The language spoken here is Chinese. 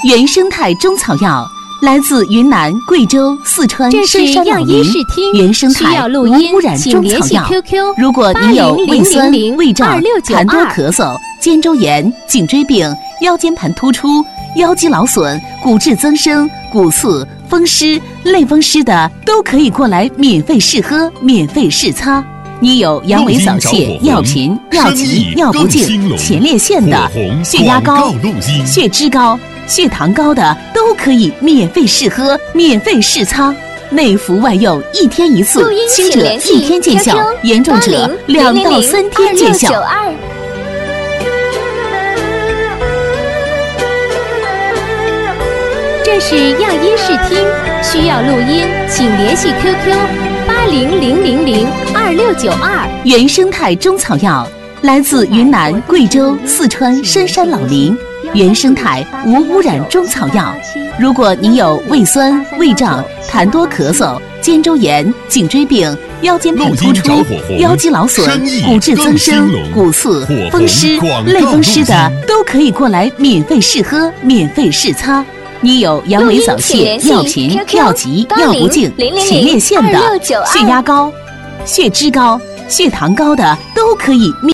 原生态中草药，来自云南、贵州、四川、深山老林，原生态无污染中草药。如果你有胃酸、胃胀、痰多、咳嗽、肩周炎、颈椎病、腰间盘突出、腰肌劳损、骨质增生、骨刺、风湿、类风湿的，都可以过来免费试喝、免费试擦。你有阳痿早泄、尿频、尿急、尿不尽、前列腺的，血压高、血脂高、血糖高的，都可以免费试喝、免费试擦。内服外用，1天1次，轻者1天见效，严重者2到3天见效。 这是样音视听，需要录音，请联系 QQ80002692。 原生态中草药，来自云南、贵州、四川深山老林，原生态无污染中草药。如果你有胃酸、胃胀、痰多、咳嗽、肩周炎、颈椎病、腰间盘突出、腰肌劳损、骨质增生、骨刺、风湿、类风湿的，都可以过来免费试喝、免费试擦。你有阳痿早泄、尿频、尿急、尿不尽、前列腺的，血压高、血脂高、血糖高的，都可以